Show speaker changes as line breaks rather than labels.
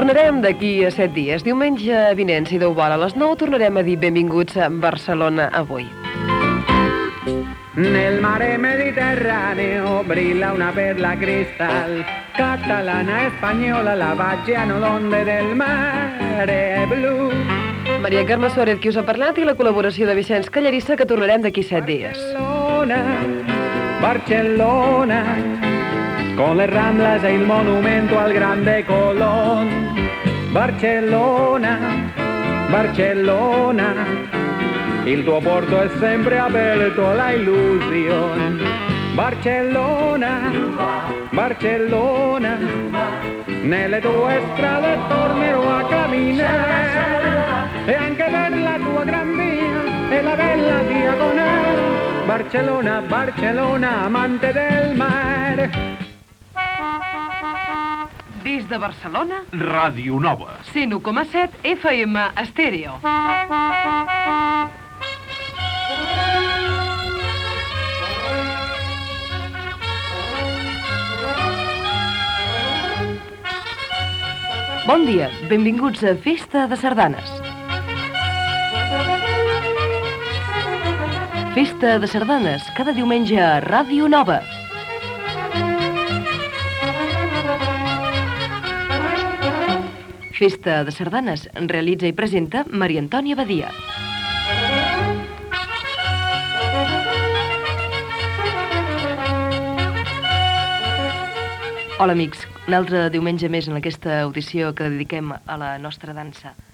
Tornarem d'aquí a 7 dies. Diumenge vinent, si Déu vol, a les 9 tornarem a dir benvinguts a Barcelona avui.
Nel mare Mediterraneo brilla una perla cristal, catalana, española, la baciano l'onde del mare blu.
Maria Carme Suárez, qui us ha parlat, i la col·laboració de Vicenç Callarissa, que tornarem d'aquí 7 dies.
Barcelona, Barcellona, con le Ramblas e il monumento al grande Colón. Barcellona, Barcellona, il tuo porto è sempre aperto alla illusione. Barcellona, Barcellona, nelle tue strade tornerò a camminare, e anche per la tua gran via e la bella diagonale. Barcellona, Barcellona, amante del mare.
Des de Barcelona,
Ràdio Nova.
101,7 FM Estèreo. Bon dia, benvinguts a Festa de Sardanes. Festa de Sardanes, cada diumenge a Ràdio Nova. Festa de Sardanes, realitza i presenta Maria Antònia Badia. Hola amics, un altre diumenge més en aquesta audició que dediquem a la nostra dansa.